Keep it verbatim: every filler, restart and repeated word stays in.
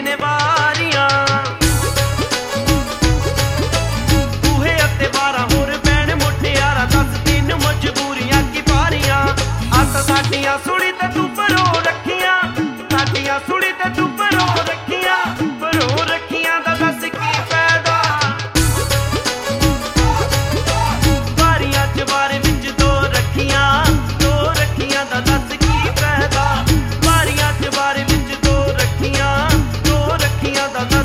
ने वारियां बूहे अते बारां होर बैण मुटियारा दस तीन मजबूरियां की पारियां अस साडियां सुनी ते तू भरो रखियां साडियां सुनी ते तू भरो रखियां भरो रखियां दा दस की फायदा बारियां च बारे विच दो रखियां दो रखियां दा दस की फायदा बारियां च बारे विच दो रखियां दो रखियां दा